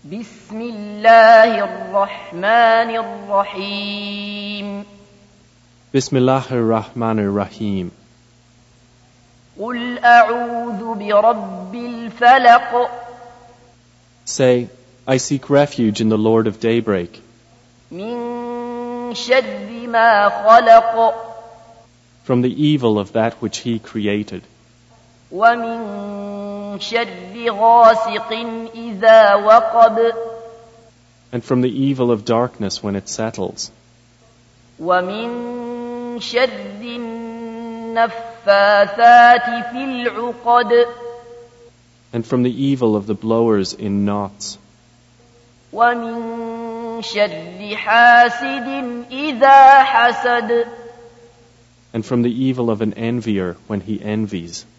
بسم الله الرحمن الرحيم Bismillahir Rahmanir Rahim. قل أعوذ برب الفلق. Say, I seek refuge in the Lord of Daybreak. من شر ما خلق. From the evil of that which He created. ومن شر غاسق إذا وقب. And from the evil of darkness when it settles. ومن شر النفاثات في العقد. And from the evil of the blowers in knots. ومن شر حاسد إذا حسد. And from the evil of an envier when he envies.